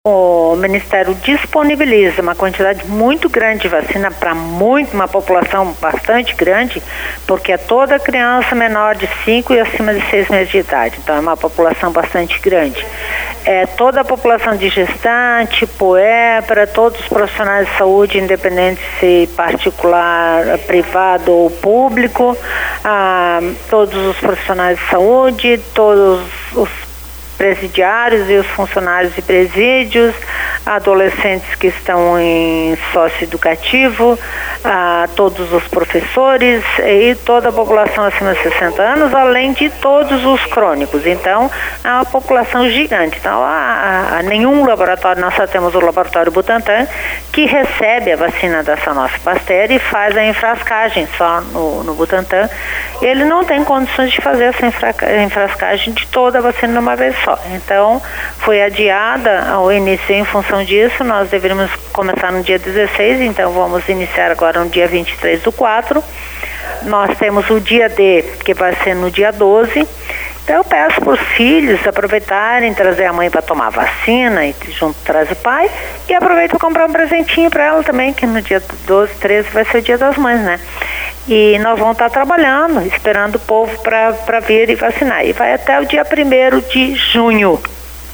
O Ministério disponibiliza uma quantidade muito grande de vacina para uma população bastante grande, porque é toda criança menor de 5 e acima de 6 meses de idade, então é uma população bastante grande. É toda a população de gestante, puérpera, todos os profissionais de saúde, independente se particular, privado ou público, todos os profissionais de saúde, todos os presidiários e os funcionários de presídios, adolescentes que estão em socioeducativo, todos os professores e toda a população acima de 60 anos, além de todos os crônicos. Então, é uma população gigante. Então, nenhum laboratório, nós só temos o laboratório Butantan, que recebe a vacina da Sanofi Pasteur e faz a enfrascagem só no Butantan. Ele não tem condições de fazer essa enfrascagem de toda a vacina de uma vez só. Então, foi adiada o início em função disso. Nós deveríamos começar no dia 16, então vamos iniciar agora no dia 23/4. Nós temos o dia D, que vai ser no dia 12. Então, eu peço para os filhos aproveitarem, trazer a mãe para tomar vacina, e junto traz o pai, e aproveita para comprar um presentinho para ela também, que no dia 12, 13 vai ser o dia das mães, né? E nós vamos estar trabalhando, esperando o povo para vir e vacinar. E vai até o dia 1º de junho.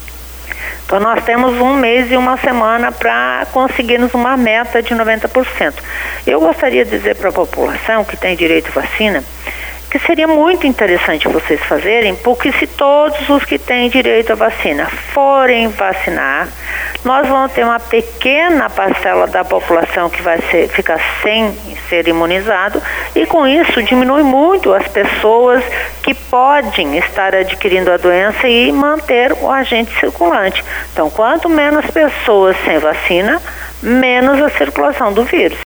Então, nós temos um mês e uma semana para conseguirmos uma meta de 90%. Eu gostaria de dizer para a população que tem direito à vacina que seria muito interessante vocês fazerem, porque se todos os que têm direito à vacina forem vacinar, nós vamos ter uma pequena parcela da população que vai ficar sem ser imunizado, e com isso diminui muito as pessoas que podem estar adquirindo a doença e manter o agente circulante. Então, quanto menos pessoas sem vacina, menos a circulação do vírus.